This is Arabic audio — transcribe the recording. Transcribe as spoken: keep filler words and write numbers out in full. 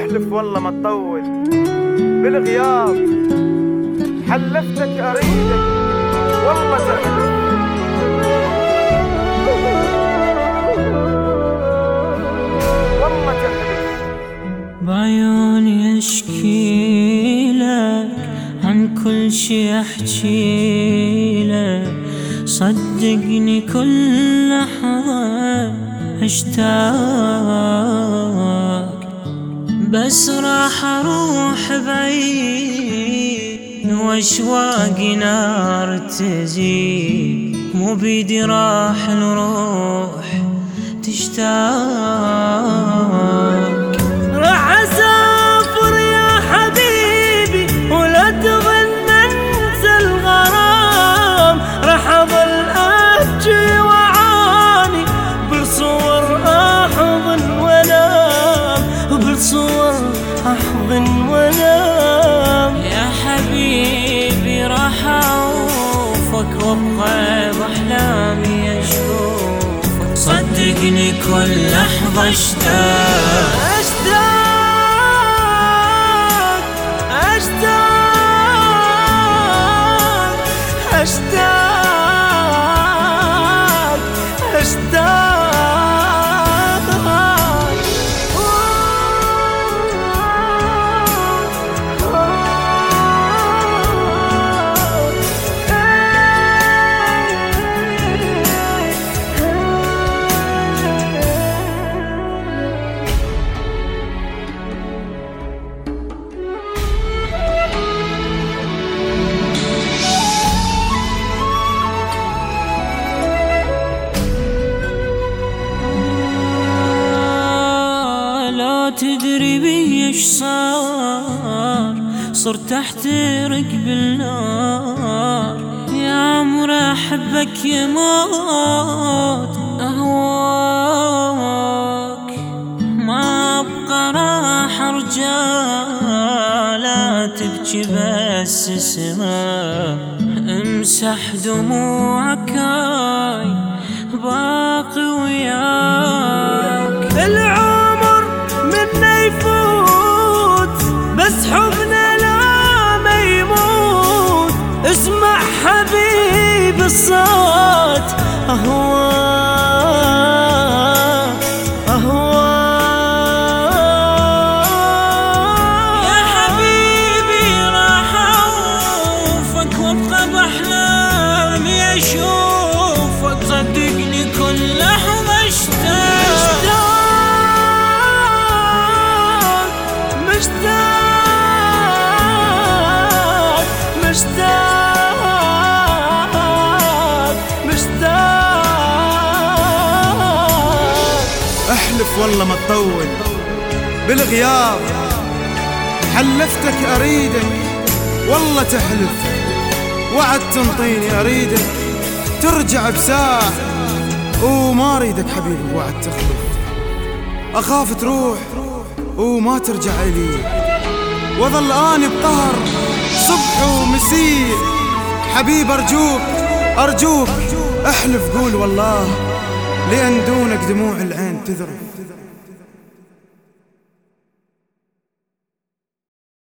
احلف والله ما تطول بالغياب، حلفتك اريدك والله تحلف. والله تحلف بعيوني اشكي لك عن كل شي احكي لك، صدقني كل لحظة اشتاق، بس راح اروح بعيد واشواقي نار تزيد، مو بيدي راح نروح تشتاق. راح اسافر يا حبيبي ولا تظن انسى الغرام، راح اظل ابكي وعاني بالصور احضن وانام، بالصور احضن وانام. يا حبيبي راح اوفك وابقى باحلامي اشوفك، صدقني كل لحظة اشتاق اشتاق اشتاق اشتاق اشتاق. تدري بي ايش صار، صرت احترق بالنار، يا عمر احبك يا موت اهواك، ما ابقى راح ارجع لا تبكي بس اسمع، امسح دموعك هاي باقي وياك. العمر منا يفوت بس حبنا لا ما يموت، اسمع حبيب الصوت اهواك اهواك. يا حبيبي راح اوفك وابقى باحلامي اشوفك، صدقني كل لحظة اشتاق مشتاق مشتاق مشتاق. احلف والله ما تطول بالغياب، حلفتك اريدك والله تحلف، وعد تنطيني اريدك ترجع بساعة، وما اريدك حبيبي وعد تخلف، اخاف تروح وما ترجع لي، وظل اني بقهر صبح ومسيء. حبيب ارجوك ارجوك احلف قول والله، لان دونك دموع العين تذرف.